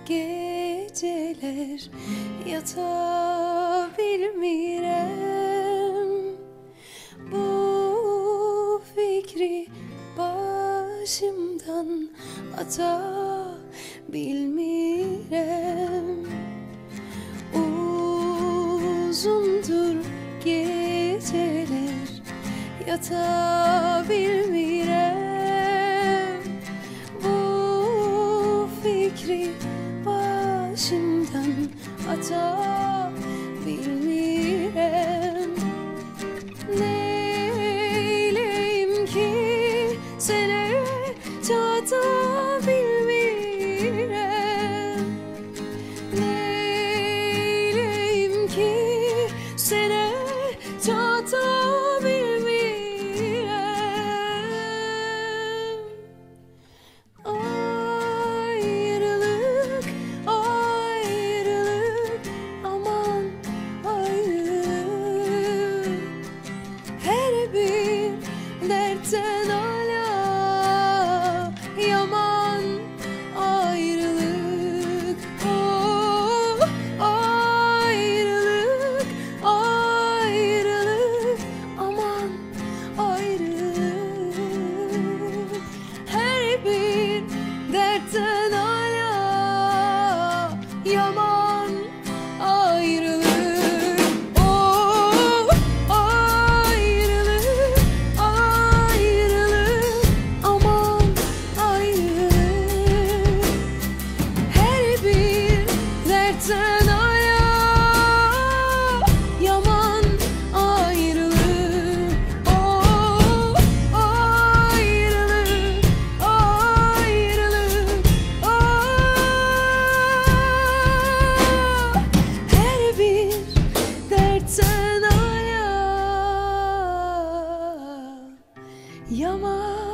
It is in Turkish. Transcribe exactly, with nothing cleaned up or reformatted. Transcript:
geceler yata bilmirəm. Bu fikri başımdan ata bilmirəm. Uzundur geceler yata bilmirəm. Bu fikri başımdan ata bilmirəm. Neyleyim ki sənə çata bilmirəm. Neyleyim ki sənə çata bilmirəm. Ayrılık, ayrılık, aman ayrılık. Her bir dertten ala yaman ayrılık. Oh, ayrılık, ayrılık, aman ayrılık. Her bir dertten ala yaman ayrılık. Oh, ayrılık, ayrılık, aman ayrılık. Her bir dertten ala yaman ayrılık. Oh, ayrılık, ayrılık, ah. Her bir dertten ala yaman